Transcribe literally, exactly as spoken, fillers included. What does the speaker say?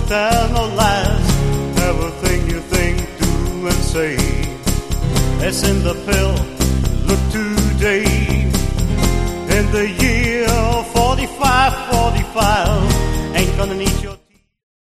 tell no lies. Everything you think, do and say, it's in the pill. Look today, in the year forty-five, forty-five, ain't gonna need your